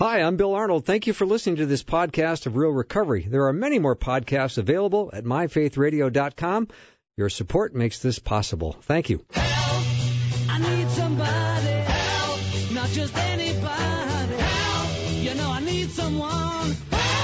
Hi, I'm Bill Arnold. Thank you for listening to this podcast of Real Recovery. There are many more podcasts available at myfaithradio.com. Your support makes this possible. Thank you. Help! I need somebody. Help! Not just anybody. Help! You know I need someone.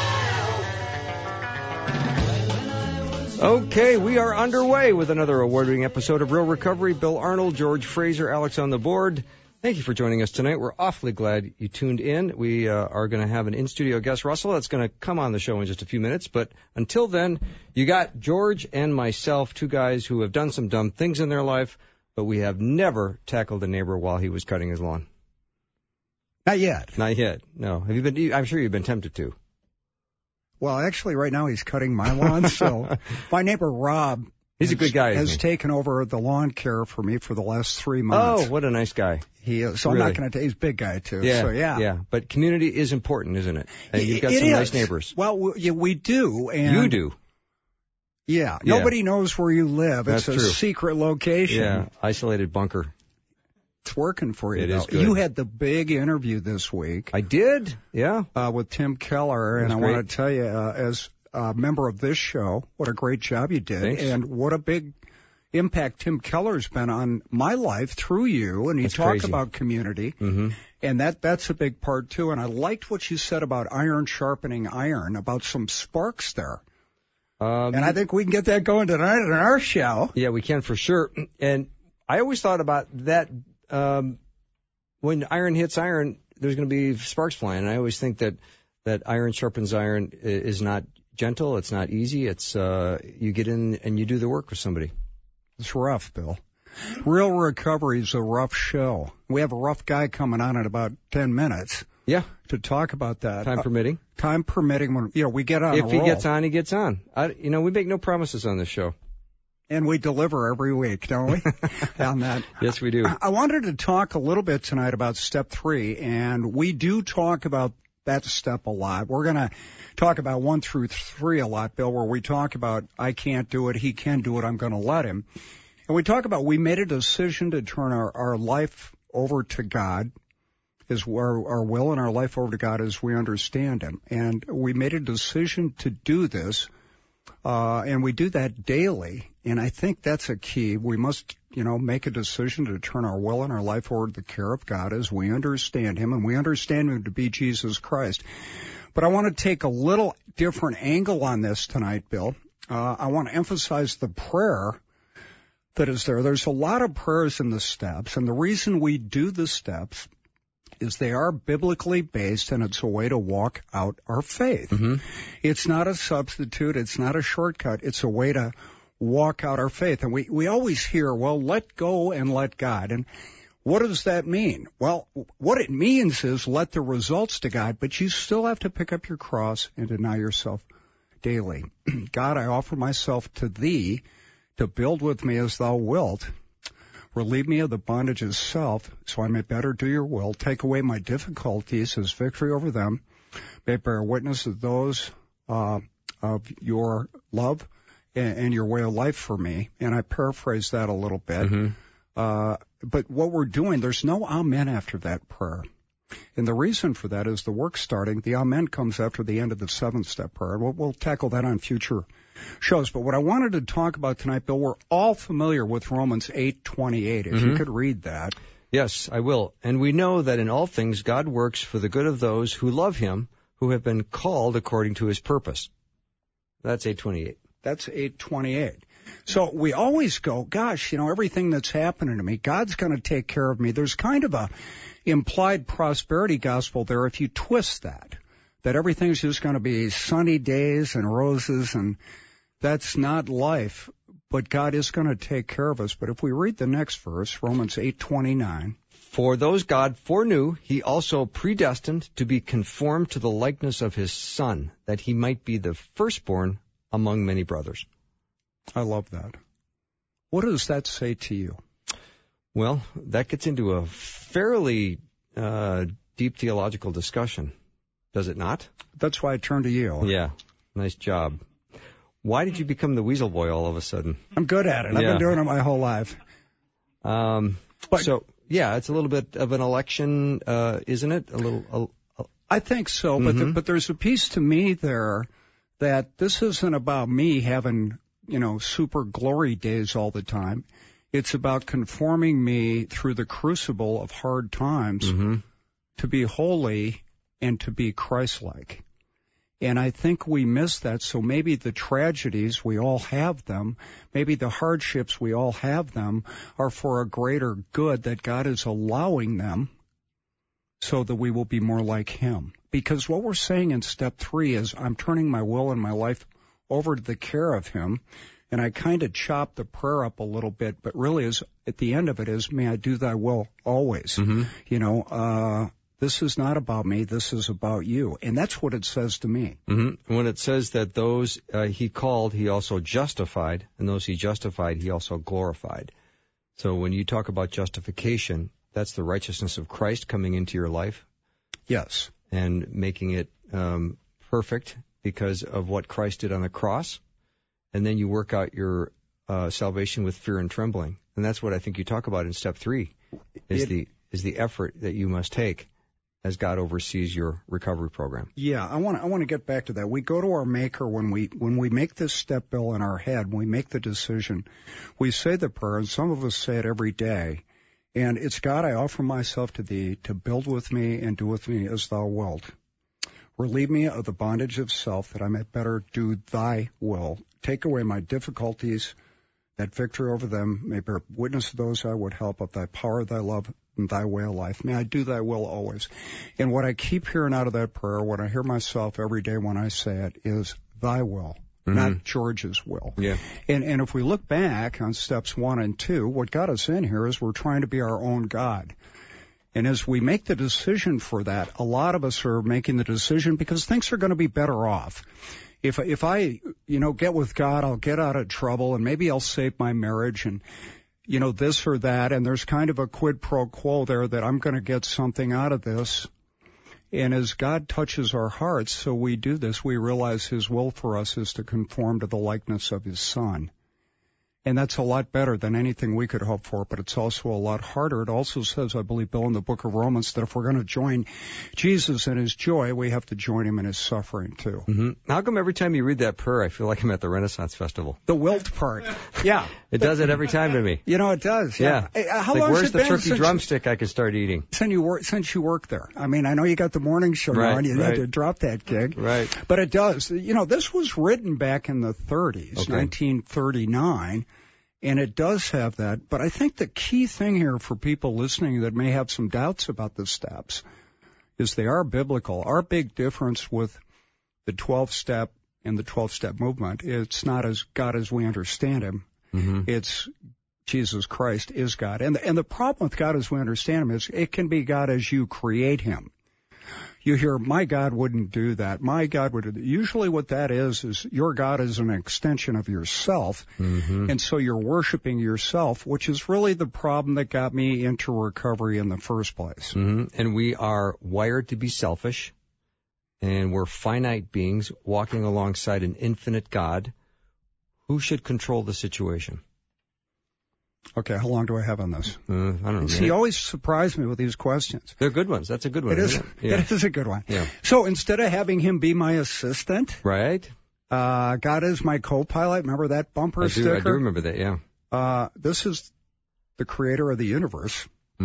Help! Okay, we are underway with another award-winning episode of Real Recovery. Bill Arnold, George Fraser, Alex on the board. Thank you for joining us tonight. We're awfully glad you tuned in. We are going to have an in-studio guest, Russell, that's going to come on the show in just a few minutes. But until then, you got George and myself, two guys who have done some dumb things in their life, but we have never tackled a neighbor while he was cutting his lawn. Not yet. Not yet. No. Have you been? I'm sure you've been tempted to. Well, actually, right now he's cutting my lawn. So my neighbor Rob, he's a good guy, has taken over the lawn care for me for the last 3 months. Oh, what a nice guy. He is. So really? I'm not going to. He's a big guy too. Yeah. So yeah. Yeah. But community is important, isn't it? And you've got some nice neighbors. Well, we do. And you do. Yeah. Nobody knows where you live. That's it's a true. secret location. Yeah. Isolated bunker. It's working for you. It is good. You had the big interview this week. I did. Yeah. With Tim Keller, and I want to tell you, as a member of this show, what a great job you did. Thanks. And what a big impact Tim Keller's been on my life through you. And you talk crazy. about community. Mm-hmm. And that's a big part, too. And I liked what you said about iron sharpening iron, about some sparks there. And I think we can get that going tonight in our show. Yeah, we can for sure. And I always thought about that when iron hits iron, there's going to be sparks flying. And I always think that iron sharpens iron is not gentle. It's not easy. It's you get in and you do the work with somebody. It's rough, Bill. Real Recovery is a rough show. We have a rough guy coming on in about 10 minutes. Yeah. To talk about that. Time permitting. Time permitting when, we get on a roll. If he gets on, he gets on. We make no promises on this show. And we deliver every week, don't we? On that. Yes, we do. I wanted to talk a little bit tonight about step 3, and we do talk about that step a lot. We're going to talk about 1 through 3 a lot, Bill, where we talk about I can't do it, he can do it, I'm going to let him. And we talk about we made a decision to turn our life over to God, our will and our life over to God as we understand him. And we made a decision to do this, and we do that daily. And I think that's a key. We must, make a decision to turn our will and our life over to the care of God as we understand him, and we understand him to be Jesus Christ. But I want to take a little different angle on this tonight, Bill. I want to emphasize the prayer that is there. There's a lot of prayers in the steps, and the reason we do the steps is they are biblically based, and it's a way to walk out our faith. Mm-hmm. It's not a substitute. It's not a shortcut. It's a way to walk out our faith. And we always hear, well, let go and let God. And what does that mean? Well, what it means is let the results to God, but you still have to pick up your cross and deny yourself daily. God, I offer myself to thee to build with me as thou wilt. Relieve me of the bondage of self, so I may better do your will. Take away my difficulties as victory over them. May bear witness of those of your love and your way of life for me. And I paraphrase that a little bit. Mm-hmm. But what we're doing, there's no amen after that prayer. And the reason for that is the work starting. The amen comes after the end of the 7th-step prayer. We'll tackle that on future shows. But what I wanted to talk about tonight, Bill, we're all familiar with Romans 8:28. If you could read that. Yes, I will. And we know that in all things God works for the good of those who love him, who have been called according to his purpose. That's 8:28. That's 8:28. So we always go, gosh, everything that's happening to me, God's going to take care of me. There's kind of a implied prosperity gospel there if you twist that everything's just going to be sunny days and roses, and that's not life. But God is going to take care of us. But if we read the next verse, Romans 8:29. For those God foreknew, he also predestined to be conformed to the likeness of his Son, that he might be the firstborn among many brothers. I love that. What does that say to you? Well, that gets into a fairly deep theological discussion, does it not? That's why I turned to you. Yeah, nice job. Why did you become the weasel boy all of a sudden? I'm good at it. I've been doing it my whole life. So, yeah, it's a little bit of an election, isn't it? I think so, but there's a piece to me there that this isn't about me having, super glory days all the time. It's about conforming me through the crucible of hard times to be holy and to be Christ-like. And I think we miss that. So maybe the tragedies, we all have them. Maybe the hardships, we all have them, are for a greater good, that God is allowing them so that we will be more like Him. Because what we're saying in step 3 is, I'm turning my will and my life over to the care of Him. And I kind of chop the prayer up a little bit, but really is, at the end of it is, may I do thy will always. This is not about me, this is about you. And that's what it says to me. When it says that those He called, He also justified, and those He justified, He also glorified. So when you talk about justification, that's the righteousness of Christ coming into your life. Yes. And making it perfect because of what Christ did on the cross. And then you work out your salvation with fear and trembling. And that's what I think you talk about in step 3, is the effort that you must take as God oversees your recovery program. Yeah, I want to get back to that. We go to our Maker when we make this step, Bill, in our head, when we make the decision. We say the prayer, and some of us say it every day. And it's, God, I offer myself to Thee to build with me and do with me as Thou wilt. Relieve me of the bondage of self, that I may better do Thy will. Take away my difficulties, that victory over them may bear witness to those I would help, of Thy power, Thy love, and Thy way of life. May I do Thy will always. And what I keep hearing out of that prayer, what I hear myself every day when I say it, is Thy will, not George's will. Yeah. And if we look back on steps 1 and 2, what got us in here is we're trying to be our own God. And as we make the decision for that, a lot of us are making the decision because things are going to be better off. If I, get with God, I'll get out of trouble, and maybe I'll save my marriage, and, this or that, and there's kind of a quid pro quo there that I'm going to get something out of this. And as God touches our hearts, so we do this, we realize His will for us is to conform to the likeness of His Son. And that's a lot better than anything we could hope for, but it's also a lot harder. It also says, I believe, Bill, in the book of Romans, that if we're going to join Jesus in His joy, we have to join Him in His suffering, too. How come every time you read that prayer, I feel like I'm at the Renaissance Festival? The wilt part. Yeah. It does it every time to me. It does. Yeah. How long where's has it the been turkey drumstick I can start eating? Since you work there. I mean, I know you got the morning show now, and you had to drop that gig. Right. But it does. This was written back in the 30s, 1939. And it does have that, but I think the key thing here for people listening that may have some doubts about the steps is they are biblical. Our big difference with the 12-step and the 12-step movement, it's not as God as we understand Him. It's Jesus Christ is God. And the problem with God as we understand Him is it can be God as you create Him. You hear, my God wouldn't do that. My God would do that. Usually what that is your God is an extension of yourself. And so you're worshiping yourself, which is really the problem that got me into recovery in the first place. And we are wired to be selfish, and we're finite beings walking alongside an infinite God. Who should control the situation? Okay, how long do I have on this? I don't know. He always surprised me with these questions. They're good ones. That's a good one. It is. Yeah. It is a good one. Yeah. So instead of having Him be my assistant, right? God is my co-pilot. Remember that bumper sticker? I do remember that. Yeah. This is the Creator of the universe.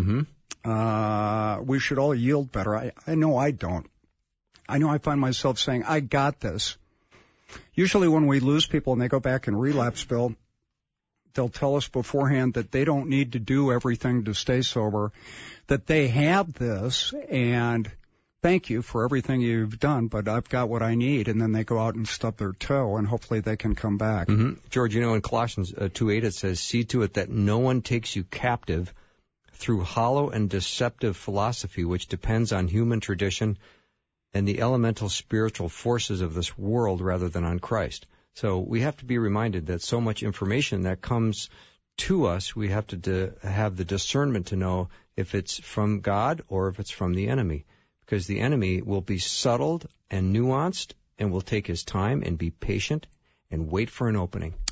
We should all yield better. I know I don't. I know I find myself saying, I got this. Usually when we lose people and they go back and relapse, Bill, they'll tell us beforehand that they don't need to do everything to stay sober, that they have this, and thank you for everything you've done, but I've got what I need, and then they go out and stub their toe, and hopefully they can come back. George, in Colossians 2:8 it says, see to it that no one takes you captive through hollow and deceptive philosophy, which depends on human tradition and the elemental spiritual forces of this world rather than on Christ. So we have to be reminded that so much information that comes to us, we have to have the discernment to know if it's from God or if it's from the enemy. Because the enemy will be subtle and nuanced and will take his time and be patient and wait for an opening.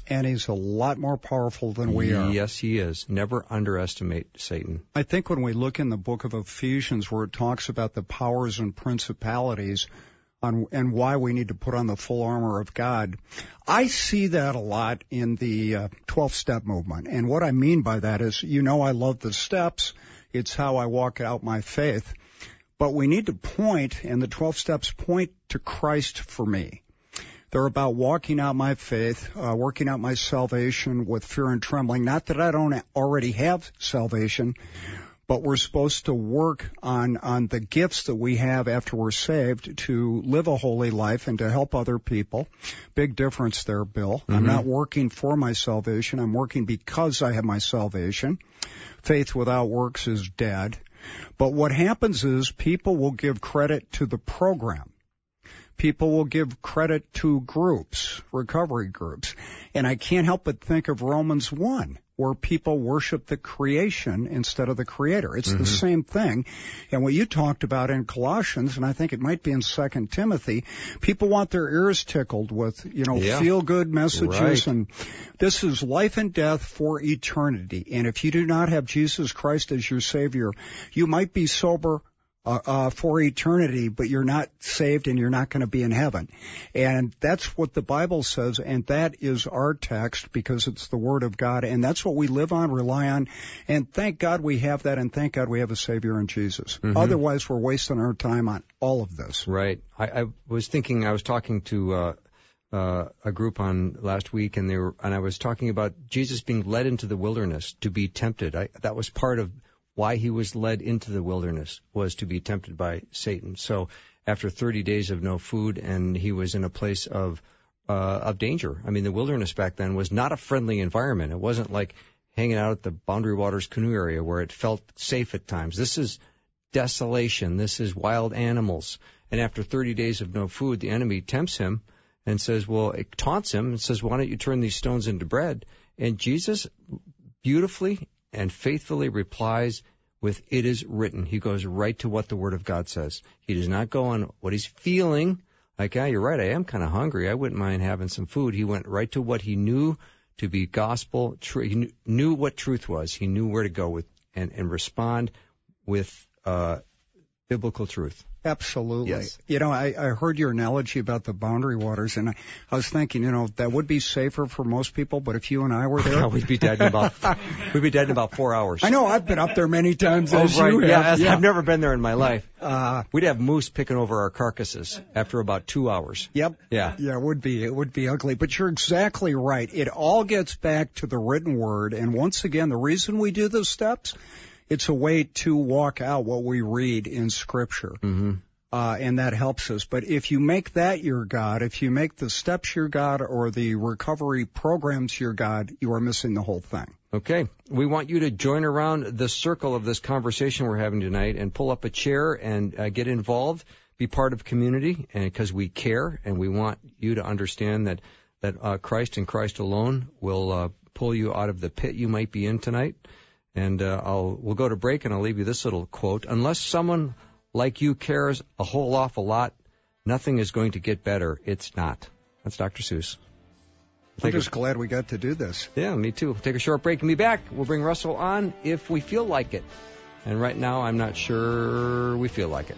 And he's a lot more powerful than we are. Yes, he is. Never underestimate Satan. I think when we look in the book of Ephesians where it talks about the powers and principalities and why we need to put on the full armor of God, I see that a lot in the 12-step movement. And what I mean by that is, I love the steps. It's how I walk out my faith. But we need to point, and the 12 steps point to Christ for me. They're about walking out my faith, working out my salvation with fear and trembling. Not that I don't already have salvation, but we're supposed to work on the gifts that we have after we're saved to live a holy life and to help other people. Big difference there, Bill. Mm-hmm. I'm not working for my salvation. I'm working because I have my salvation. Faith without works is dead. But what happens is people will give credit to the program. People will give credit to groups, recovery groups. And I can't help but think of Romans 1, where people worship the creation instead of the creator. It's the same thing. And what you talked about in Colossians, and I think it might be in 2 Timothy, people want their ears tickled with, feel-good messages. Right. And this is life and death for eternity. And if you do not have Jesus Christ as your Savior, you might be sober for eternity, but you're not saved and you're not going to be in heaven. And that's what the Bible says, and that is our text because it's the Word of God, and that's what we live on, rely on, and thank God we have that, and thank God we have a Savior in Jesus. Mm-hmm. Otherwise, we're wasting our time on all of this. Right. I was talking to a group on last week, and I was talking about Jesus being led into the wilderness to be tempted. That was part of why he was led into the wilderness, was to be tempted by Satan. So after 30 days of no food, and he was in a place of danger. I mean, the wilderness back then was not a friendly environment. It wasn't like hanging out at the Boundary Waters canoe area where it felt safe at times. This is desolation. This is wild animals. And after 30 days of no food, the enemy tempts him and says, it taunts him and says, why don't you turn these stones into bread? And Jesus beautifully and faithfully replies with, it is written. He goes right to what the Word of God says. He does not go on what he's feeling. Like, you're right, I am kind of hungry. I wouldn't mind having some food. He went right to what he knew to be gospel. He knew what truth was. He knew where to go with and respond with biblical truth. Absolutely. Yes. I heard your analogy about the Boundary Waters, and I was thinking, that would be safer for most people, but if you and I were there... we'd be dead in about 4 hours. I know, I've been up there many times as right. You have. Yeah, I've never been there in my life. We'd have moose picking over our carcasses after about 2 hours. Yep. Yeah. Yeah, it would be ugly, but you're exactly right. It all gets back to the written word, and once again, the reason we do those steps, it's a way to walk out what we read in Scripture. Mm-hmm. And that helps us. But if you make that your God, if you make the steps your God or the recovery programs your God, you are missing the whole thing. Okay. We want you to join around the circle of this conversation we're having tonight and pull up a chair and get involved, be part of community, and because we care and we want you to understand that Christ and Christ alone will pull you out of the pit you might be in tonight. And we'll go to break, and I'll leave you this little quote. Unless someone like you cares a whole awful lot, nothing is going to get better. It's not. That's Dr. Seuss. I'm just glad we got to do this. Yeah, me too. Take a short break and be back. We'll bring Russell on if we feel like it. And right now, I'm not sure we feel like it.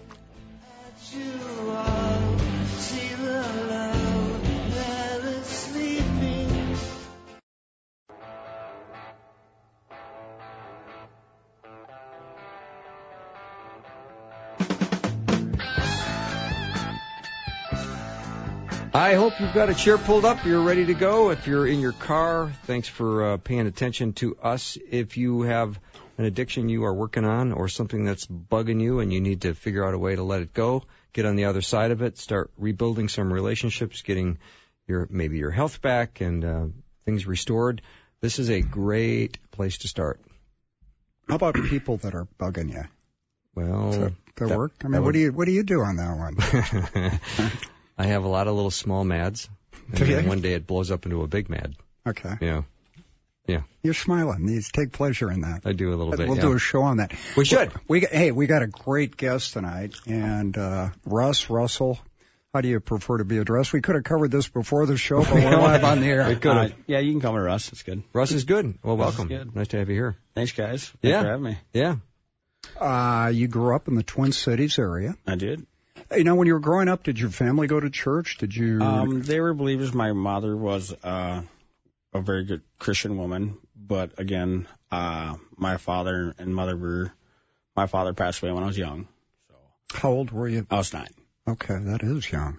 I hope you've got a chair pulled up. You're ready to go. If you're in your car, thanks for paying attention to us. If you have an addiction you are working on or something that's bugging you and you need to figure out a way to let it go, get on the other side of it, start rebuilding some relationships, getting maybe your health back and things restored, this is a great place to start. How about people that are bugging you? Well, does that work? I mean, what do you do on that one? I have a lot of little small mads, and then one day it blows up into a big mad. Okay. Yeah. You're smiling. You take pleasure in that. I do a little bit. We'll do a show on that. We should. We got a great guest tonight, and Russell. How do you prefer to be addressed? We could have covered this before the show, but we're live on the air. We could have. Yeah, you can call me Russ. It's good. Russ is good. Well, Russ is welcome. good. Nice to have you here. Thanks, guys. Thanks Yeah. for having me. Yeah. You grew up in the Twin Cities area. I did. You know, when you were growing up, did your family go to church? Did you? They were believers. My mother was a very good Christian woman, but again, my father and mother were. My father passed away when I was young. So How old were you? I was 9. Okay, that is young.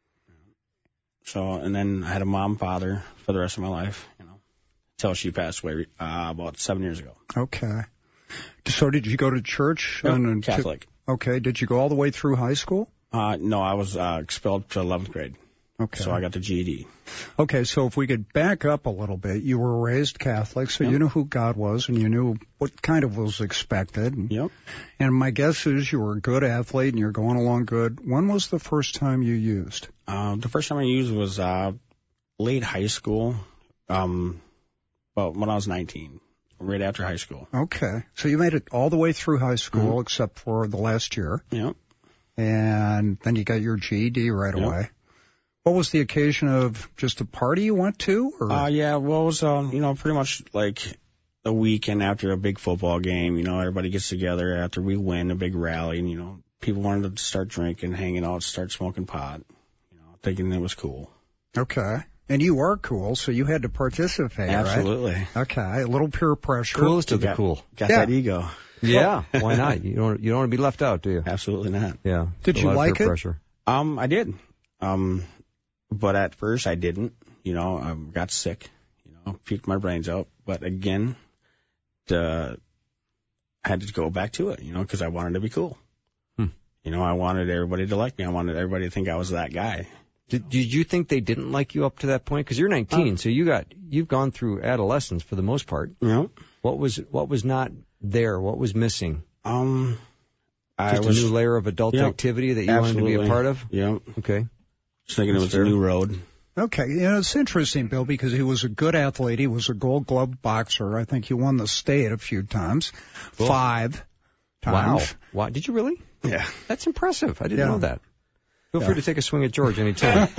So, and then I had a mom and father for the rest of my life, until she passed away about 7 years ago. Okay. So did you go to church? Nope, Catholic. Okay. Did you go all the way through high school? No, I was expelled to 11th grade. Okay. So I got the GED. Okay, so if we could back up a little bit, you were raised Catholic, so Yep. you knew who God was and you knew what kind of was expected. Yep. And my guess is you were a good athlete and you're going along good. When was the first time you used? The first time I used was late high school, well, when I was 19, right after high school. Okay, so you made it all the way through high school except for the last year, Yep. and then you got your GED right Yep. away. What was the occasion of just a party you went to? Or? Yeah, well, it was, pretty much like a weekend after a big football game. Everybody gets together after we win a big rally, and, people wanted to start drinking, hanging out, start smoking pot, thinking it was cool. Okay. And you are cool, so you had to participate, Absolutely. right? Okay. A little peer pressure. Coolest of the cool. Got Yeah. that ego. Yeah. Why not? You don't want to be left out, do you? Absolutely not. Yeah. Did A you lot of like peer it? Pressure. I did. But at first I didn't, I got sick, puked my brains out. But again, I had to go back to it, because I wanted to be cool. I wanted everybody to like me. I wanted everybody to think I was that guy. Did you think they didn't like you up to that point? Because you're 19, so you've gone through adolescence for the most part. What was not there? What was missing? Just a new layer of adult activity that you wanted to be a part of? Yeah. Okay. Just thinking it was a new road. Okay. It's interesting, Bill, because he was a good athlete. He was a Gold Glove boxer. I think he won the state a few times. Cool. 5 times. Wow. Did you really? Yeah. That's impressive. I didn't Yeah. know that. Feel free to take a swing at George anytime.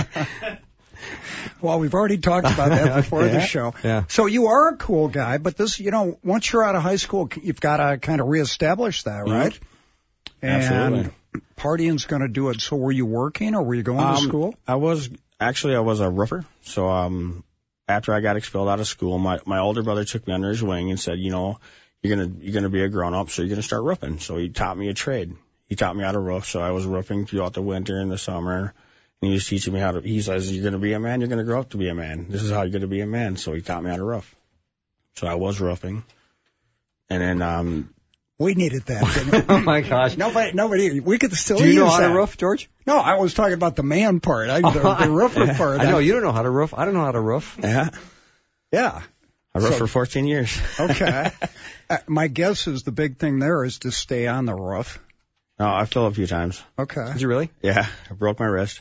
Well, we've already talked about that before the show. Yeah. So you are a cool guy, but this, once you're out of high school, you've got to kind of reestablish that, right? Absolutely. And partying's going to do it. So were you working or were you going to school? I was a roofer. So after I got expelled out of school, my older brother took me under his wing and said, you're gonna be a grown up, so you're gonna start roofing. So he taught me a trade. He taught me how to roof. So I was roofing throughout the winter and the summer. And he was teaching me he says, you're gonna be a man, you're gonna grow up to be a man. This is how you're gonna be a man. So he taught me how to roof. So I was roofing. And then We needed that, didn't we? Oh my gosh. Nobody, we could still Do you use know how that. to roof, George? No, I was talking about the man part, the roofer part. I know you don't know how to roof. I don't know how to roof. yeah, Yeah. I roofed for 14 years. Okay. My guess is the big thing there is to stay on the roof. No, I fell a few times. Okay. Did you really? Yeah, I broke my wrist.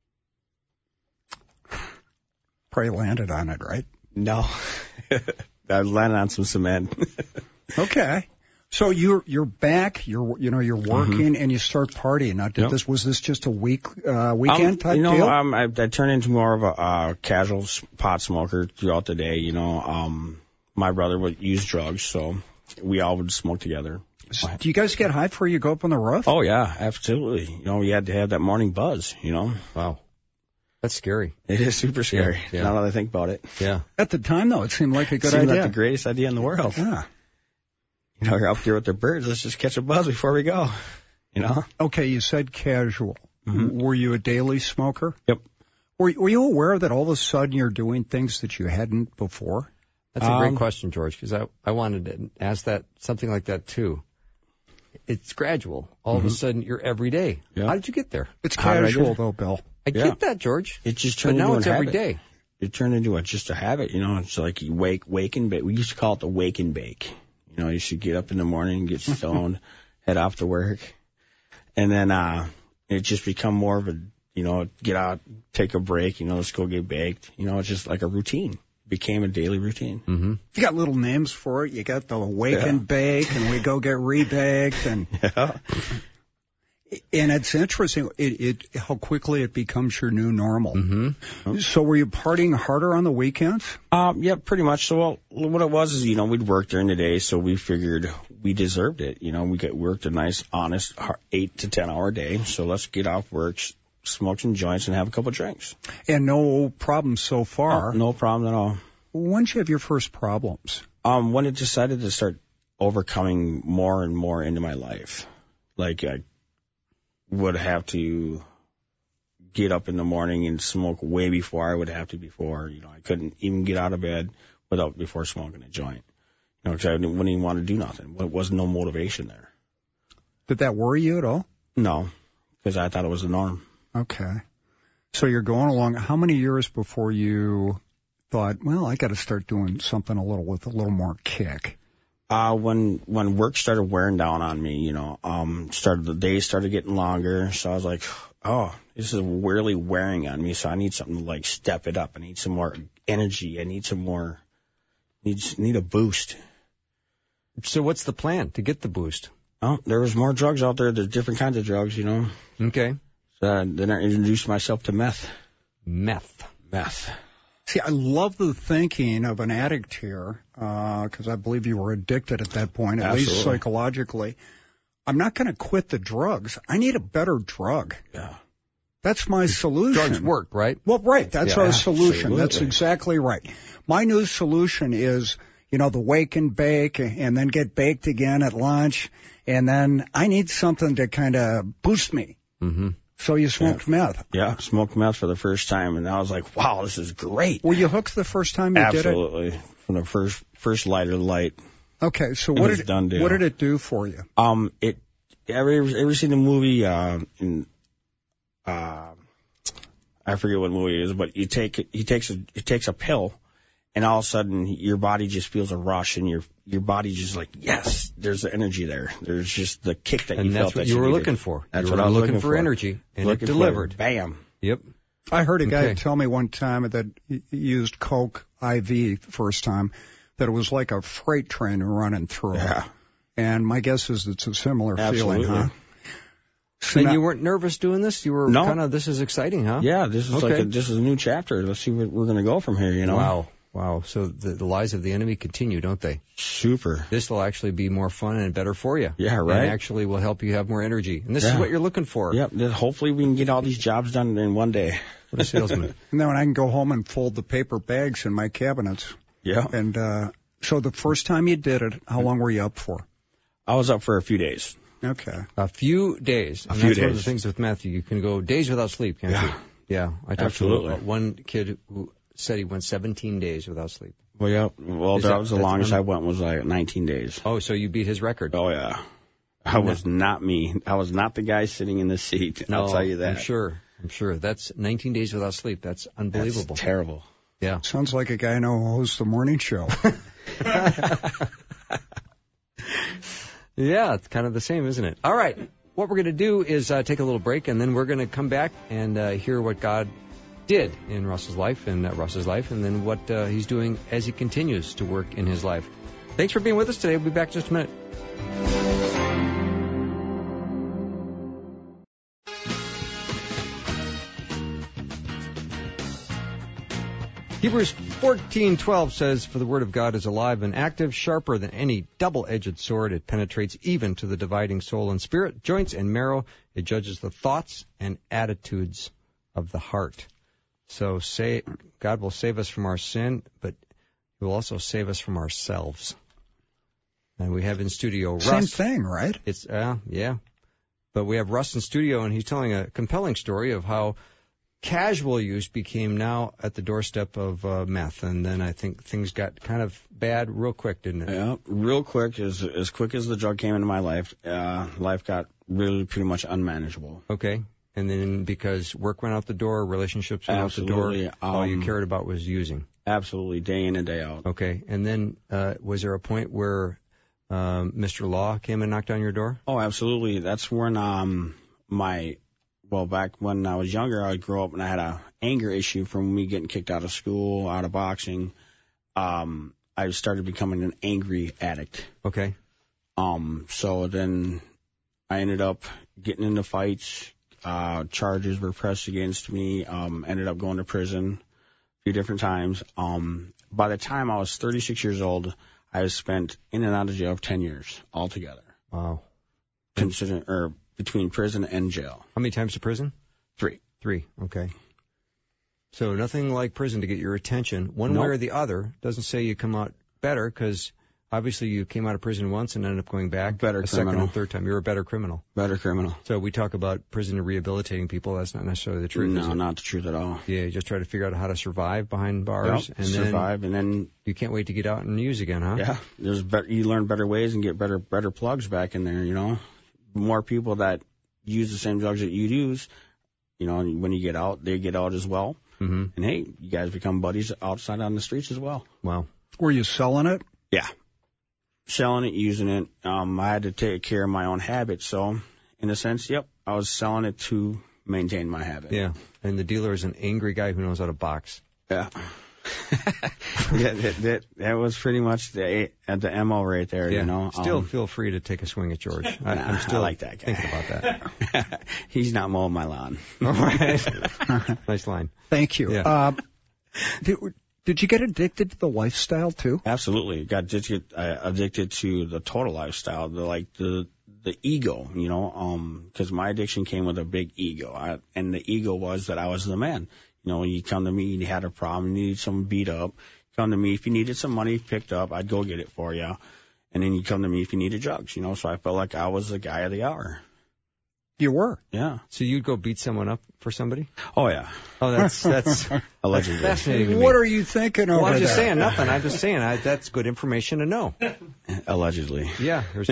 Probably landed on it, right? No. I landed on some cement. Okay. So you're back, you're working and you start partying. Now, was this just a weekend type deal? I turned into more of a casual pot smoker throughout the day. My brother would use drugs, so we all would smoke together. Do you guys get high before you go up on the roof? Oh yeah, absolutely. You had to have that morning buzz. Wow. That's scary. It is super scary. Yeah. Now that I think about it. Yeah. At the time, though, it seemed like a good It seemed idea. like the greatest idea in the world. Yeah. You're up there with the birds. Let's just catch a buzz before we go. Okay, you said casual. Mm-hmm. Were you a daily smoker? Yep. Were you aware that all of a sudden you're doing things that you hadn't before? That's a great question, George, because I wanted to ask that something like that too. It's gradual. All of a sudden, you're every day. Yeah. How did you get there? It's How did I casual, get it? though, Bill. I get that, George. It just But turned now into it's a every habit. day. It turned into just a habit. It's like you wake and bake. We used to call it the wake and bake. You should get up in the morning, get stoned, head off to work. And then, it just become more of a, get out, take a break, let's go get baked. It's just like a routine. Became a daily routine. Mm-hmm. You got little names for it. You got the wake and bake, and we go get rebaked. And And it's interesting how quickly it becomes your new normal. Mm-hmm. So were you partying harder on the weekends? Yeah, pretty much. So what it was is, we'd work during the day, so we figured we deserved it. We worked a nice, honest 8 to 10 hour day. So let's get off work, smoke some joints, and have a couple drinks. And no problems so far. Oh, no problem at all. When did you have your first problems? When it decided to start overcoming more and more into my life, like I would have to get up in the morning and smoke way before I would have to before. I couldn't even get out of bed before smoking a joint. Because I wouldn't even want to do nothing. There was no motivation there. Did that worry you at all? No, because I thought it was the norm. Okay. So you're going along. How many years before you thought, well, I got to start doing something with a little more kick? When work started wearing down on me, the days started getting longer. So I was like, oh, this is really wearing on me. So I need something to step it up. I need some more energy. I need need a boost. So what's the plan to get the boost? Oh, there was more drugs out there. There's different kinds of drugs, Okay. So then I introduced myself to meth. Meth. See, I love the thinking of an addict here, because I believe you were addicted at that point, at Absolutely. least psychologically. I'm not going to quit the drugs. I need a better drug. Yeah. That's my solution. Drugs work, right? Well, right. That's Yeah, our solution. absolutely. That's exactly right. My new solution is, the wake and bake and then get baked again at lunch. And then I need something to kind of boost me. Mm-hmm. So you smoked meth. Yeah, smoked meth for the first time, and I was like, wow, this is great. Were you hooked the first time you did it? Absolutely. From the first lighter light. Okay, so It what was did done deal. what did it do for you? Ever seen the movie, I forget what movie it is, but he takes a pill, and all of a sudden your body just feels a rush, and your body just like, yes, there's the energy there. There's just the kick that you felt. And that's what you were looking for. That's you what were I was looking looking for. Energy, and Looking it for delivered. Bam. Yep. I heard a guy Okay. tell me one time that he used Coke IV first time, that it was like a freight train running through it. Yeah. And my guess is it's a similar Absolutely. feeling, huh? So And now- you weren't nervous doing this? You were No. kind of, this is exciting, huh? Yeah, this is Okay. this is a new chapter. Let's see where we're going to go from here, Wow. So the lies of the enemy continue, don't they? Super. This will actually be more fun and better for you. Yeah, right. And actually will help you have more energy. And this is Yeah. what you're looking for. Yep. Then hopefully we can get all these jobs done in one day. What a salesman. And then I can go home and fold the paper bags in my cabinets. Yeah. And so the first time you did it, how long were you up for? I was up for a few days. Okay. A few days. And few that's one of the days. things with Matthew. You can go days without sleep, can't you? Yeah. I talked Absolutely. to one kid who said he went 17 days without sleep. Well, yeah. Well, Is that that- was the that's longest I went was like 19 days. Oh, so you beat his record. Oh, yeah. I was not me. I was not the guy sitting in the seat. No, I'll tell you that. I'm sure. That's 19 days without sleep. That's unbelievable. That's terrible. Yeah. Sounds like a guy I know who hosts the morning show. Yeah, it's kind of the same, isn't it? All right. What we're going to do is take a little break, and then we're going to come back and hear what God did in Russ's life and then what he's doing as he continues to work in his life. Thanks for being with us today. We'll be back in just a minute. Hebrews 14:12 says, "For the word of God is alive and active, sharper than any double-edged sword. It penetrates even to the dividing soul and spirit, joints and marrow. It judges the thoughts and attitudes of the heart." So God will save us from our sin, but He will also save us from ourselves. And we have in studio Russ. Same thing, right? It's yeah. But we have Russ in studio, and he's telling a compelling story of how casual use became now at the doorstep of meth. And then I think things got kind of bad real quick, didn't it? Yeah, real quick, as quick as the drug came into my life, life got really pretty much unmanageable. Okay. And then because work went out the door, relationships went out the Absolutely. door, all you cared about was using. Absolutely, day in and day out. Okay. And then was there a point where Mr. Law came and knocked on your door? Oh, absolutely. That's when back when I was younger, I grew up and I had a anger issue from me getting kicked out of school, out of boxing. I started becoming an angry addict. Okay. So then I ended up getting into fights. Charges were pressed against me. Ended up going to prison a few different times. By the time I was 36 years old, I was spent in and out of jail for 10 years altogether. Wow. Between prison and jail. How many times to prison? 3. 3. Okay. So nothing like prison to get your attention. One way or the other. Doesn't say you come out better, because obviously you came out of prison once and ended up going back Better a criminal. second and third time. You're a better criminal. Better criminal. So we talk about prison rehabilitating people. That's not necessarily the truth. No, is it? not the truth at all. Yeah, you just try to figure out how to survive behind bars. Yep, and survive, and then you can't wait to get out and use again, huh? yeah, you learn better ways and get better plugs back in there. More people that use the same drugs that you use. When you get out, they get out as well. Mm-hmm. And hey, you guys become buddies outside on the streets as well. Wow. Were you selling it? Yeah. Selling it, using it. I had to take care of my own habits. So, in a sense, yep, I was selling it to maintain my habit. Yeah. And the dealer is an angry guy who knows how to box. Yeah. that was pretty much the MO right there, Yeah. Still feel free to take a swing at George. I'm still I like that guy. thinking about that. He's not mowing my lawn. All right. Nice line. Thank you. Yeah. Did you get addicted to the lifestyle too? Absolutely. Got addicted to the total lifestyle, the ego, because my addiction came with a big ego. And the ego was that I was the man. You come to me, you had a problem, you needed someone beat up. Come to me if you needed some money picked up, I'd go get it for you. And then you come to me if you needed drugs, so I felt like I was the guy of the hour. You were. Yeah. So you'd go beat someone up for somebody? Oh, yeah. Oh, that's Allegedly. fascinating to me. What are you thinking over Well, I'm just there? saying nothing. I'm just saying that's good information to know. Allegedly. Yeah, here's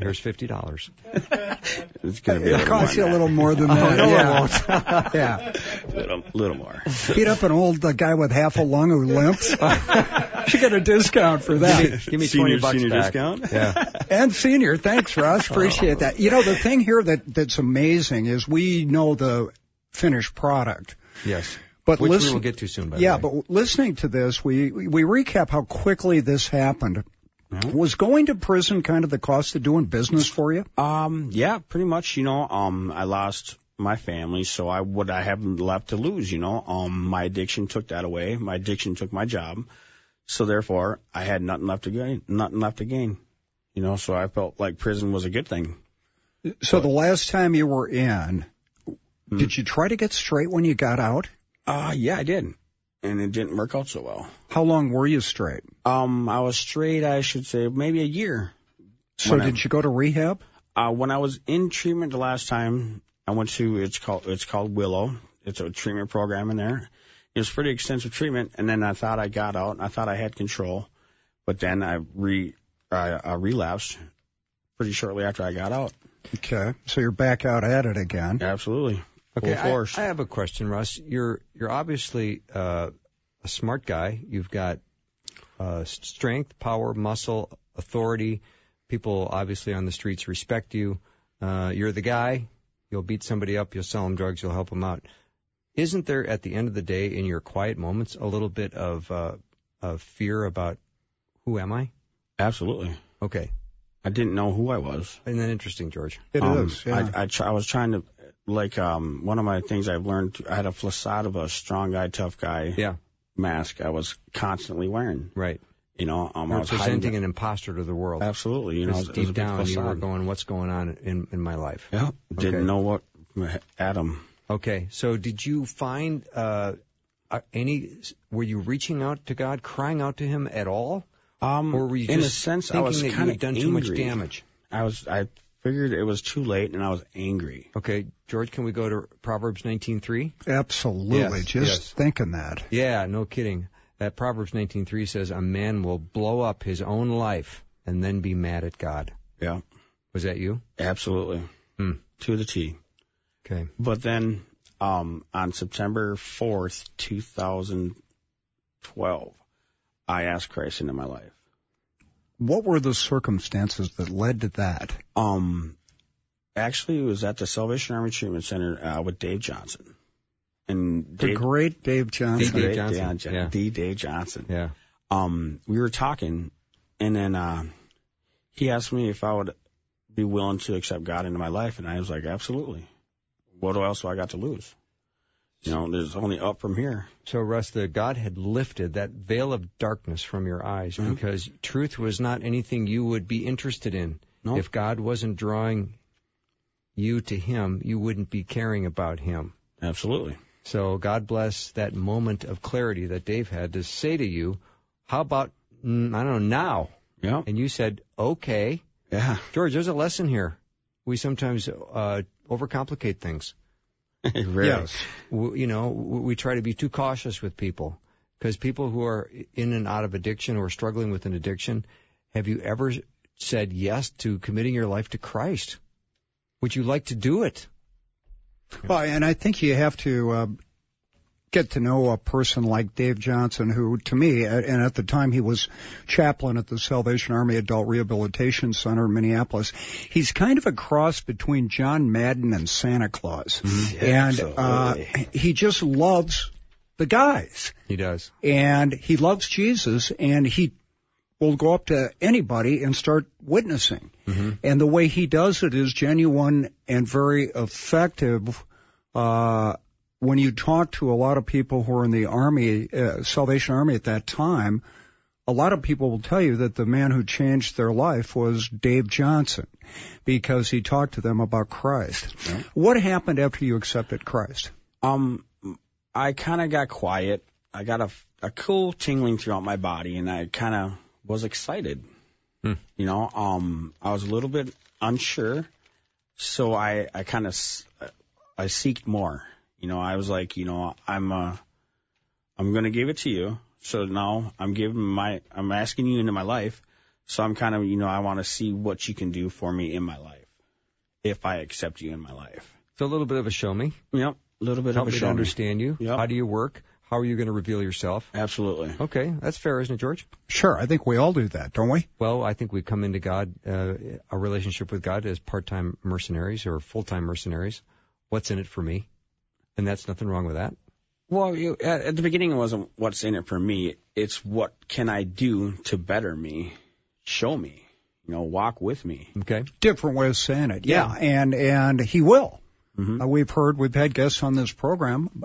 $50. It's going to be It costs you a little more than that. no, yeah. it won't. Yeah. little more. Beat up an old guy with half a lung who limps. You get a discount for that. Give me Senior $20 back. discount? Yeah. And senior, thanks, Russ. Appreciate that. The thing here that's amazing is we know the finished product. Yes. But Which listen, we will get to soon, by the way. but listening to this, we recap how quickly this happened. Was going to prison kind of the cost of doing business for you? Yeah, pretty much, I lost my family, so I haven't left to lose, my addiction took that away. My addiction took my job. So therefore, I had nothing left to gain, so I felt like prison was a good thing. So the last time you were in, did you try to get straight when you got out? Yeah, I did. And it didn't work out so well. How long were you straight? I was straight, I should say, maybe a year. So did you go to rehab? When I was in treatment the last time, I went to, it's called Willow. It's a treatment program in there. It was pretty extensive treatment, and then I thought I got out, and I thought I had control. But then I relapsed pretty shortly after I got out. Okay, so you're back out at it again. Absolutely. Okay, Full force. I have a question, Russ. You're obviously a smart guy. You've got strength, power, muscle, authority. People obviously on the streets respect you. You're the guy. You'll beat somebody up. You'll sell them drugs. You'll help them out. Isn't there, at the end of the day, in your quiet moments, a little bit of fear about who am I? Absolutely. Okay. I didn't know who I was. Isn't that interesting, George? It is. Yeah. I was trying to, one of my things I've learned, I had a facade of a strong guy, tough guy mask I was constantly wearing. Right. I You're was presenting an imposter to the world. Absolutely. Because it was deep a big down, you were facade. going, what's going on in my life? Yeah. Didn't know what Adam. Okay. So did you find were you reaching out to God, crying out to him at all? Or were you in just a sense, thinking I was that you kind had of done angry. too much damage? I figured it was too late, and I was angry. Okay, George, can we go to Proverbs 19:3? Absolutely. Yes, Just yes. thinking that. Yeah, no kidding. That Proverbs 19:3 says, a man will blow up his own life and then be mad at God. Yeah. Was that you? Absolutely. To the T. Okay. But then on September 4th, 2012, I asked Christ into my life. What were the circumstances that led to that? Actually, it was at the Salvation Army Treatment Center with Dave Johnson. And The great Dave Johnson. Dave Johnson. Yeah. Dave Johnson. Yeah. We were talking, and then he asked me if I would be willing to accept God into my life? And I was like, absolutely. What else do I got to lose? You know, there's only up from here. So, Russ, God had lifted that veil of darkness from your eyes because truth was not anything you would be interested in. Nope. If God wasn't drawing you to him, you wouldn't be caring about him. Absolutely. So God bless that moment of clarity that Dave had to say to you, how about, I don't know, now? Yeah. And you said, okay. Yeah. George, there's a lesson here. We sometimes overcomplicate things. Very. Yes. We try to be too cautious with people because people who are in and out of addiction or struggling with an addiction, have you ever said yes to committing your life to Christ? Would you like to do it? Well, and I think you have to get to know a person like Dave Johnson, who, to me, and at the time he was chaplain at the Salvation Army Adult Rehabilitation Center in Minneapolis, he's kind of a cross between John Madden and Santa Claus. And he just loves the guys. He does. And he loves Jesus, and he will go up to anybody and start witnessing. And the way he does it is genuine and very effective. When you talk to a lot of people who are in the Army, Salvation Army at that time, a lot of people will tell you that the man who changed their life was Dave Johnson because he talked to them about Christ. Yeah. What happened after you accepted Christ? I kind of got quiet. I got a cool tingling throughout my body, and I kind of was excited. You know, I was a little bit unsure, so I kind of I seeked more. You know, I was like, you know, I'm going to give it to you. So now I'm asking you into my life. So I'm kind of, you know, I want to see what you can do for me in my life if I accept you in my life. So a little bit of a show me. Yep. A little bit Help of a me show to understand you. Yep. How do you work? How are you going to reveal yourself? Absolutely. Okay. That's fair, isn't it, George? Sure. I think we all do that, don't we? Well, I think we come into God, a relationship with God as part-time mercenaries or full-time mercenaries. What's in it for me? And that's nothing wrong with that. Well, at the beginning, it wasn't what's in it for me. It's what can I do to better me, show me, you know, walk with me. Okay. Different way of saying it. Yeah. And he will. We've had guests on this program.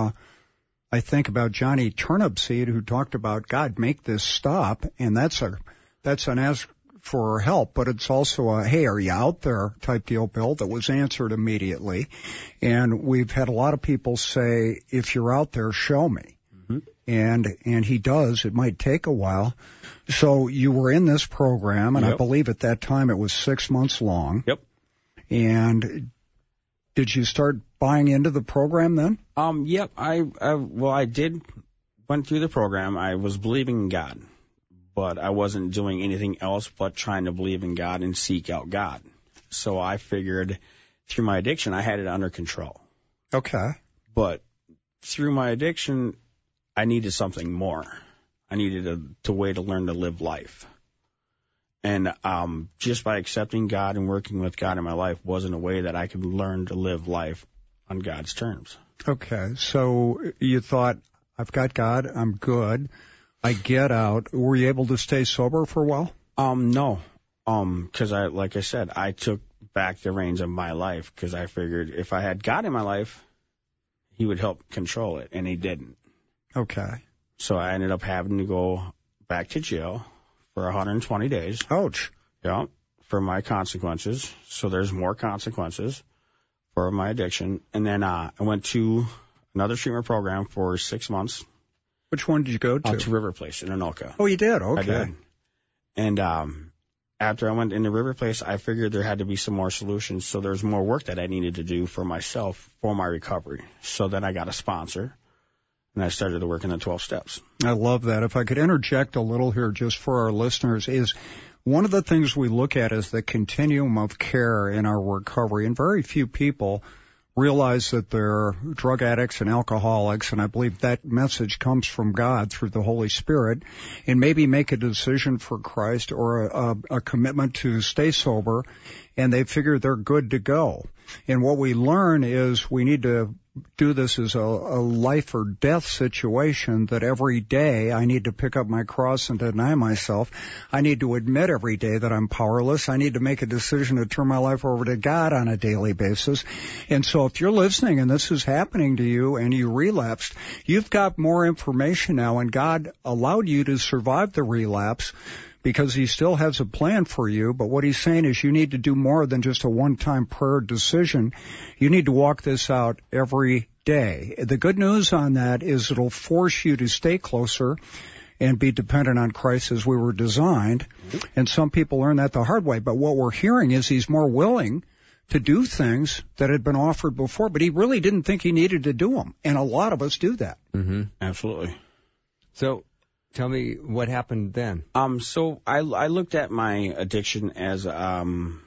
I think about Johnny Turnipseed, who talked about, God, make this stop. And that's an ask for help, but it's also a, hey, are you out there type deal, Bill, that was answered immediately. And we've had a lot of people say, if you're out there, show me. And he does. It might take a while. So you were in this program, and I believe at that time it was 6 months long. Yep. And did you start buying into the program then? Yep. I did went through the program. I was believing in God, but I wasn't doing anything else but trying to believe in God and seek out God. So I figured through my addiction, I had it under control. Okay. But through my addiction, I needed something more. I needed a way to learn to live life. And just by accepting God and working with God in my life wasn't a way that I could learn to live life on God's terms. Okay. So you thought, I've got God, I'm good. I get out. Were you able to stay sober for a while? No. Because like I said, I took back the reins of my life because I figured if I had God in my life, he would help control it, and he didn't. Okay. So I ended up having to go back to jail for 120 days. Ouch. Yeah, for my consequences. So there's more consequences for my addiction. And then I went to another treatment program for 6 months. Which one did you go to? To River Place in Anoka. Oh, you did? Okay. I did. And after I went into River Place, I figured there had to be some more solutions. So there's more work that I needed to do for myself for my recovery. So then I got a sponsor, and I started to work in the 12 steps. I love that. If I could interject a little here just for our listeners, is one of the things we look at is the continuum of care in our recovery, and very few people realize that they're drug addicts and alcoholics, and I believe that message comes from God through the Holy Spirit, and maybe make a decision for Christ or a commitment to stay sober and they figure they're good to go. And what we learn is we need to do this as a life or death situation, that every day I need to pick up my cross and deny myself. I need to admit every day that I'm powerless. I need to make a decision to turn my life over to God on a daily basis. And so if you're listening and this is happening to you and you relapsed, you've got more information now, and God allowed you to survive the relapse because he still has a plan for you. But what he's saying is you need to do more than just a one-time prayer decision. You need to walk this out every day. The good news on that is it'll force you to stay closer and be dependent on Christ as we were designed. And some people learn that the hard way. But what we're hearing is he's more willing to do things that had been offered before, but he really didn't think he needed to do them. And a lot of us do that. Mm-hmm. Absolutely. So tell me what happened then. So I looked at my addiction as I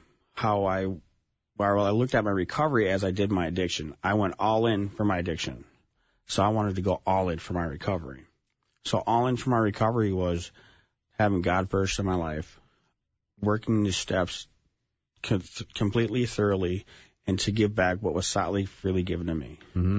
looked at my recovery as I did my addiction. I went all in for my addiction. So I wanted to go all in for my recovery. So all in for my recovery was having God first in my life, working the steps completely, thoroughly, and to give back what was solidly, freely given to me. Mm-hmm.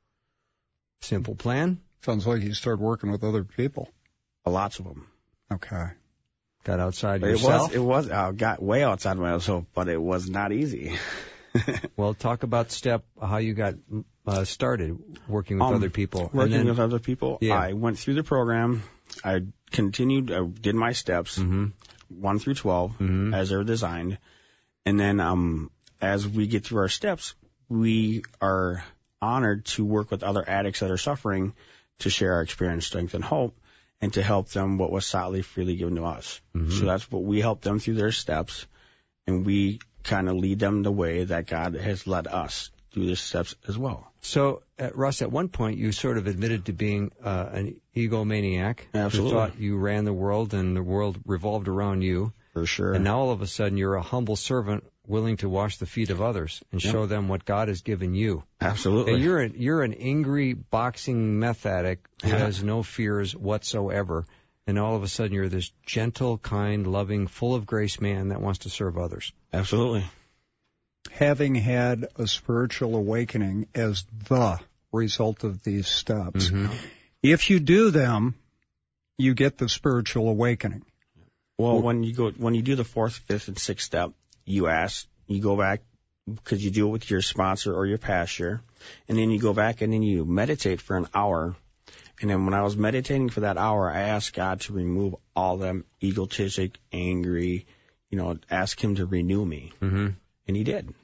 Simple plan. Sounds like you started working with other people. Lots of them. Okay. Got outside yourself? I got way outside myself, but it was not easy. Well, talk about how you got started working with other people. Working with other people. Yeah. I went through the program. I continued, I did my steps, 1 through 12, as they were designed. And then as we get through our steps, we are honored to work with other addicts that are suffering to share our experience, strength, and hope, and to help them what was solidly, freely given to us. So that's what we help them through their steps, and we kind of lead them the way that God has led us through their steps as well. So, Russ, at one point you sort of admitted to being an egomaniac. Absolutely. You thought you ran the world and the world revolved around you. For sure. And now all of a sudden you're a humble servant willing to wash the feet of others and show them what God has given you. Absolutely. And you're an angry boxing meth addict who has no fears whatsoever. And all of a sudden you're this gentle, kind, loving, full of grace man that wants to serve others. Absolutely. Having had a spiritual awakening as the result of these steps, if you do them, you get the spiritual awakening. Well, when you do the 4th, 5th, and 6th step, you go back because you do it with your sponsor or your pastor, and then you go back and then you meditate for an hour. And then when I was meditating for that hour, I asked God to remove all them egotistic, angry, ask him to renew me. And he did.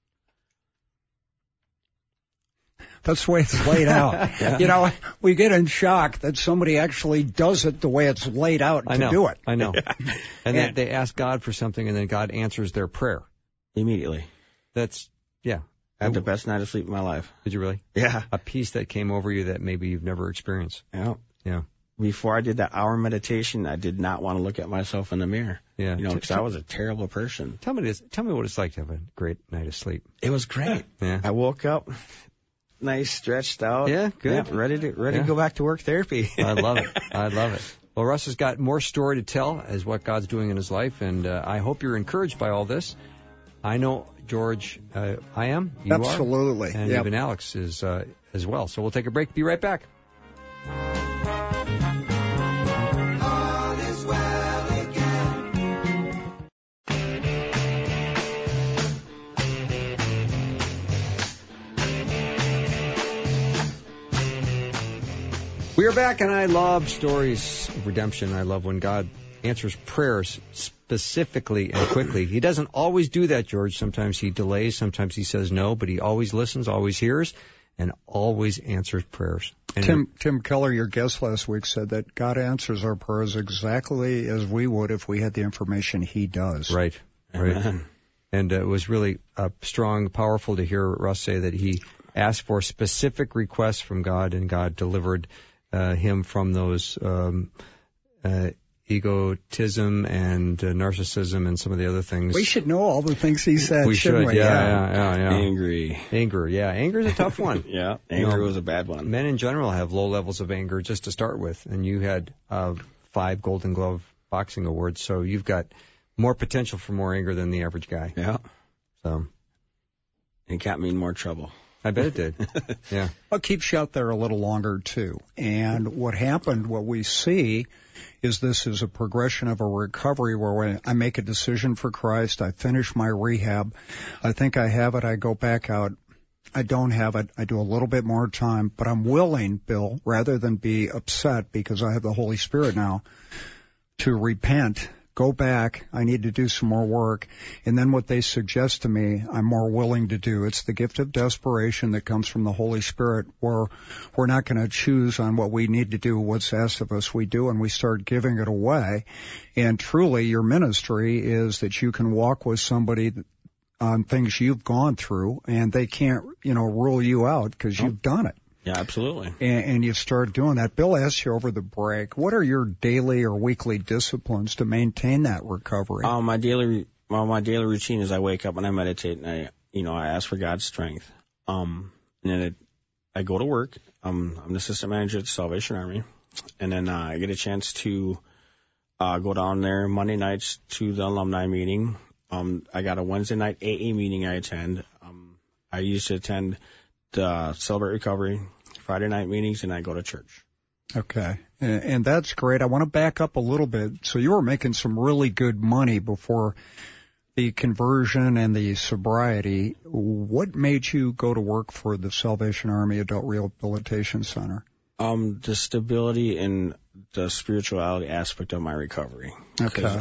That's the way it's laid out. We get in shock that somebody actually does it the way it's laid out to do it. I know. And then they ask God for something, and then God answers their prayer. Immediately. That's, yeah. I had the best night of sleep in my life. Did you really? Yeah. A peace that came over you that maybe you've never experienced. Yeah. Yeah. Before I did that hour meditation, I did not want to look at myself in the mirror. Yeah. Because I was a terrible person. Tell me what it's like to have a great night of sleep. It was great. Yeah. I woke up nice, stretched out. Yeah, good. Yeah, ready to go back to work therapy. I love it. Well, Russ has got more story to tell as what God's doing in his life, and I hope you're encouraged by all this. I know, George, I am. You Absolutely. are. And even Alex is as well. So we'll take a break. Be right back. All is well again. We are back, and I love stories of redemption. I love when God answers prayers specifically and quickly. He doesn't always do that, George. Sometimes he delays, sometimes he says no, but he always listens, always hears, and always answers prayers. And Tim Keller, your guest last week, said that God answers our prayers exactly as we would if we had the information he does. Right. Amen. And it was really strong, powerful to hear Russ say that he asked for specific requests from God, and God delivered him from those egotism and narcissism and some of the other things. We should know all the things he said, we shouldn't should, we? Yeah. Anger, yeah. Anger is a tough one. Yeah, anger was a bad one. Men in general have low levels of anger just to start with, and you had 5 Golden Glove boxing awards, so you've got more potential for more anger than the average guy. Yeah. So It got me in more trouble. I bet it did. Yeah. Well, it keeps you out there a little longer, too. And what happened, what we see, is this is a progression of a recovery where when I make a decision for Christ, I finish my rehab, I think I have it, I go back out. I don't have it. I do a little bit more time, but I'm willing, Bill, rather than be upset because I have the Holy Spirit now, to repent, go back. I need to do some more work. And then what they suggest to me, I'm more willing to do. It's the gift of desperation that comes from the Holy Spirit, where we're not going to choose on what we need to do, what's asked of us we do, and we start giving it away. And truly, your ministry is that you can walk with somebody on things you've gone through, and they can't, rule you out because you've done it. Yeah, absolutely. And you start doing that. Bill asked you over the break, what are your daily or weekly disciplines to maintain that recovery? My daily routine is I wake up and I meditate and I ask for God's strength. And then I go to work. I'm the assistant manager at the Salvation Army, and then I get a chance to go down there Monday nights to the alumni meeting. I got a Wednesday night AA meeting I attend. I used to attend the Celebrate Recovery Friday night meetings, and I go to church. Okay. And that's great. I want to back up a little bit. So you were making some really good money before the conversion and the sobriety. What made you go to work for the Salvation Army Adult Rehabilitation Center? The stability and the spirituality aspect of my recovery. Okay.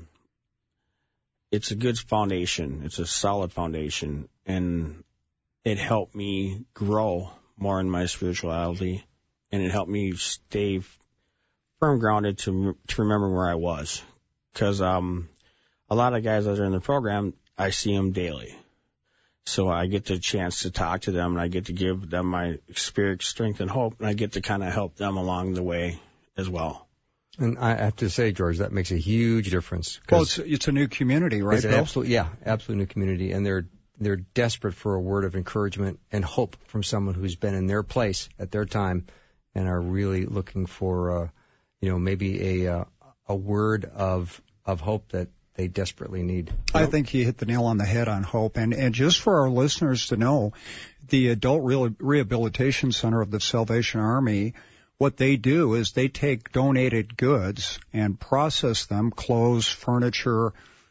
It's a good foundation. It's a solid foundation, and it helped me grow more in my spirituality, and it helped me stay firm grounded to remember where I was. Because a lot of guys that are in the program, I see them daily. So I get the chance to talk to them, and I get to give them my spirit, strength, and hope, and I get to kind of help them along the way as well. And I have to say, George, that makes a huge difference. Well, it's a new community, right, Bill? Absolute new community, and they're desperate for a word of encouragement and hope from someone who's been in their place at their time, and are really looking for, maybe a word of hope that they desperately need. I think you hit the nail on the head on hope, and just for our listeners to know, the Adult Rehabilitation Center of the Salvation Army, what they do is they take donated goods and process them, clothes, furniture,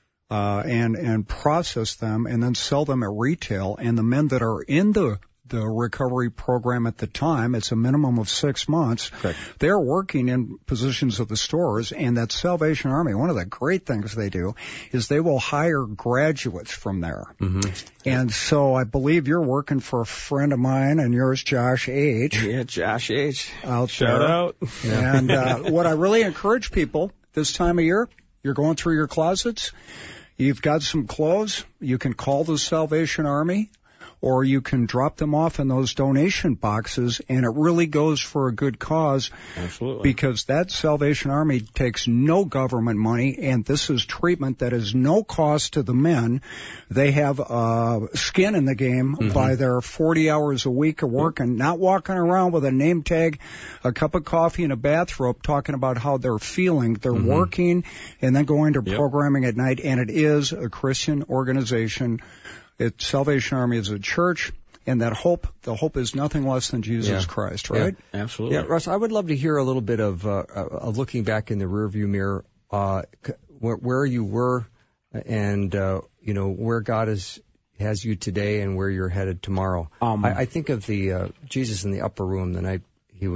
and process them and then sell them at retail. And the men that are in the recovery program at the time, it's a minimum of 6 months. Correct. They're working in positions of the stores, and that Salvation Army, one of the great things they do is they will hire graduates from there. Mm-hmm. And so I believe you're working for a friend of mine and yours, Josh H. Yeah, Josh H. Shout out. And what I really encourage people this time of year, you're going through your closets, you've got some clothes, you can call the Salvation Army, or you can drop them off in those donation boxes, and it really goes for a good cause. Absolutely. Because that Salvation Army takes no government money, and this is treatment that is no cost to the men. They have skin in the game by their 40 hours a week of work and not walking around with a name tag, a cup of coffee, and a bathrobe talking about how they're feeling. They're working and then going to programming at night, and it is a Christian organization. Salvation Army is a church, and the hope is nothing less than Jesus Christ, right? Yeah, absolutely. Yeah, Russ, I would love to hear a little bit of looking back in the rearview mirror, where you were, and where God has you today, and where you're headed tomorrow. I think of the Jesus in the upper room the night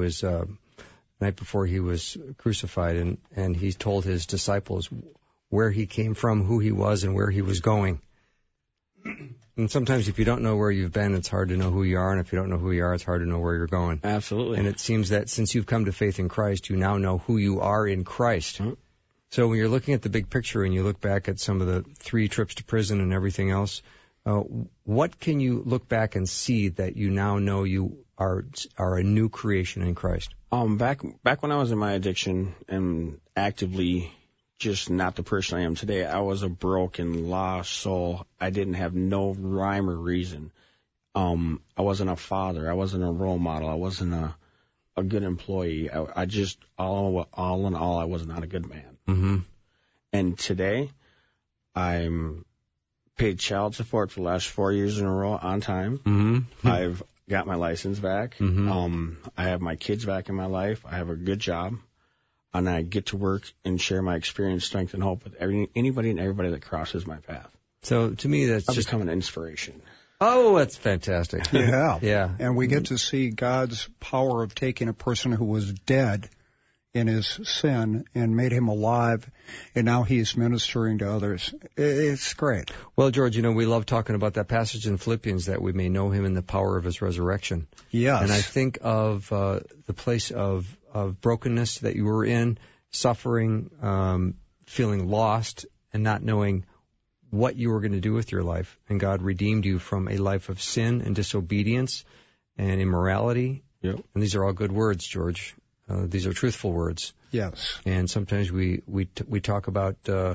before he was crucified, and he told his disciples where he came from, who he was, and where he was going. And sometimes if you don't know where you've been, it's hard to know who you are. And if you don't know who you are, it's hard to know where you're going. Absolutely. And it seems that since you've come to faith in Christ, you now know who you are in Christ. Mm-hmm. So when you're looking at the big picture and you look back at some of the 3 trips to prison and everything else, what can you look back and see that you now know you are a new creation in Christ? Back when I was in my addiction and actively just not the person I am today, I was a broken, lost soul. I didn't have no rhyme or reason. I wasn't a father. I wasn't a role model. I wasn't a good employee. I just, all in all, I was not a good man. Mm-hmm. And today, I'm paid child support for the last 4 years in a row on time. Mm-hmm. I've got my license back. Mm-hmm. I have my kids back in my life. I have a good job. And I get to work and share my experience, strength, and hope with anybody and everybody that crosses my path. So to me, that's I've just become an inspiration. Oh, that's fantastic. Yeah. Yeah. And we get to see God's power of taking a person who was dead in his sin and made him alive, and now he's ministering to others. It's great. Well, George, we love talking about that passage in Philippians that we may know him in the power of his resurrection. Yes. And I think of the place of brokenness that you were in, suffering, feeling lost, and not knowing what you were going to do with your life. And God redeemed you from a life of sin and disobedience and immorality. Yep. And these are all good words, George. These are truthful words. Yes. And sometimes we talk about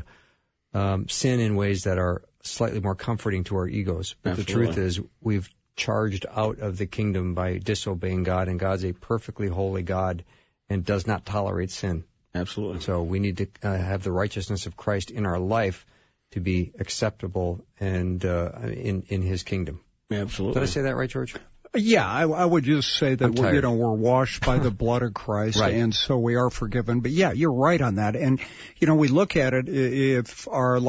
sin in ways that are slightly more comforting to our egos. But Absolutely. The truth is we've charged out of the kingdom by disobeying God, and God's a perfectly holy God and does not tolerate sin. Absolutely. So we need to have the righteousness of Christ in our life to be acceptable and in His kingdom. Absolutely. Did I say that right, George? Yeah, I would just say that we're washed by the blood of Christ, Right. and so we are forgiven. But yeah, you're right on that. And we look at it, if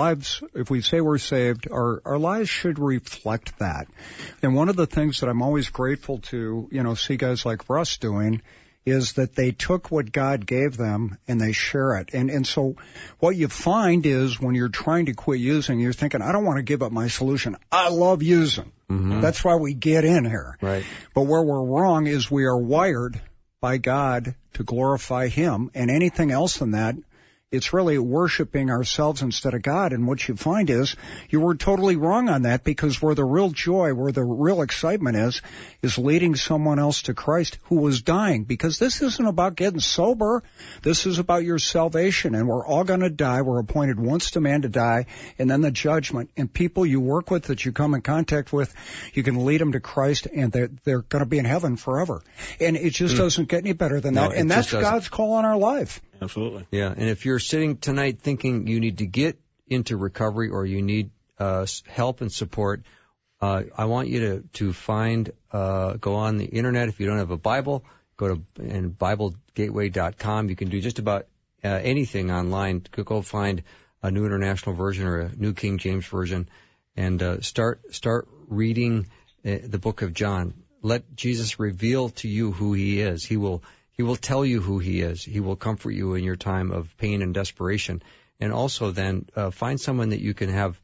we say we're saved, our lives should reflect that. And one of the things that I'm always grateful to, see guys like Russ doing is that they took what God gave them and they share it. And so what you find is when you're trying to quit using, you're thinking, I don't want to give up my solution. I love using. Mm-hmm. That's why we get in here. Right. But where we're wrong is we are wired by God to glorify Him, and anything else than that, it's really worshiping ourselves instead of God. And what you find is you were totally wrong on that, because where the real joy, where the real excitement is leading someone else to Christ who was dying. Because this isn't about getting sober. This is about your salvation. And we're all going to die. We're appointed once to man to die, and then the judgment. And people you work with, that you come in contact with, you can lead them to Christ, and they're going to be in heaven forever. And it just doesn't get any better than that. And that's God's call on our life. Absolutely. Yeah, and if you're sitting tonight thinking you need to get into recovery or you need help and support, I want you to find, go on the internet. If you don't have a Bible, go to BibleGateway.com. You can do just about anything online. Go find a New International Version or a New King James Version, and start reading the book of John. Let Jesus reveal to you who He is. He will tell you who He is. He will comfort you in your time of pain and desperation. And also then find someone that you can have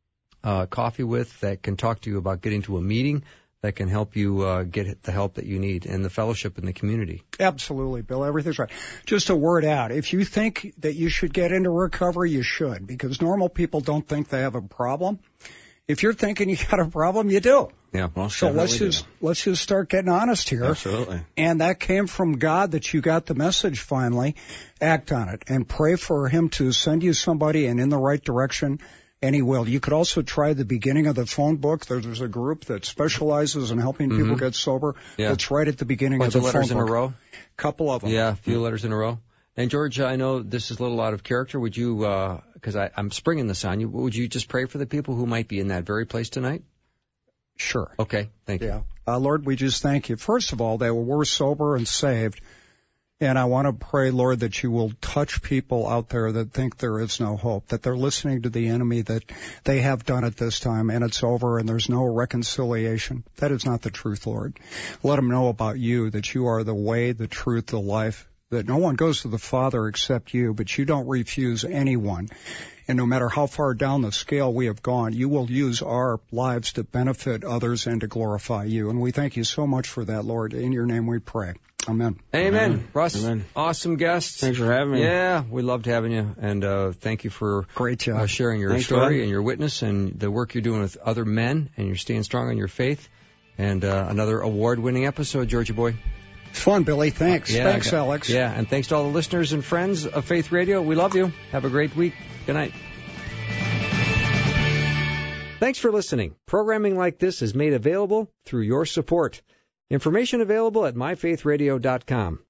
coffee with, that can talk to you about getting to a meeting, that can help you get the help that you need, and the fellowship in the community. Absolutely, Bill. Everything's right. Just a word out. If you think that you should get into recovery, you should, because normal people don't think they have a problem. If you're thinking you got a problem, you do. Yeah. Well, So let's just start getting honest here. Absolutely. And that came from God, that you got the message finally. Act on it and pray for Him to send you somebody and in the right direction, and He will. You could also try the beginning of the phone book. There's a group that specializes in helping people get sober. Yeah. It's right at the beginning Bunch of the of phone letters in book. a row? Couple of them. Yeah, a few letters in a row. And George, I know this is a little out of character. Would you, because I'm springing this on you, would you just pray for the people who might be in that very place tonight? Sure. Okay, thank you. Yeah. Lord, we just thank you, first of all, that we're sober and saved. And I want to pray, Lord, that you will touch people out there that think there is no hope, that they're listening to the enemy, that they have done it this time and it's over and there's no reconciliation. That is not the truth, Lord. Let them know about you, that you are the way, the truth, the life, that no one goes to the Father except you, but you don't refuse anyone. And no matter how far down the scale we have gone, you will use our lives to benefit others and to glorify you. And we thank you so much for that, Lord. In your name we pray. Amen. Amen. Russ, Amen. Awesome guest. Thanks for having me. Yeah, we loved having you, and thank you for Great job. sharing your Thanks, story Ron. and your witness and the work you're doing with other men, and you're staying strong in your faith. And another award-winning episode, Georgie boy. It's fun, Billy. Thanks. Yeah, Thanks, Alex. Yeah, and thanks to all the listeners and friends of Faith Radio. We love you. Have a great week. Good night. Thanks for listening. Programming like this is made available through your support. Information available at myfaithradio.com.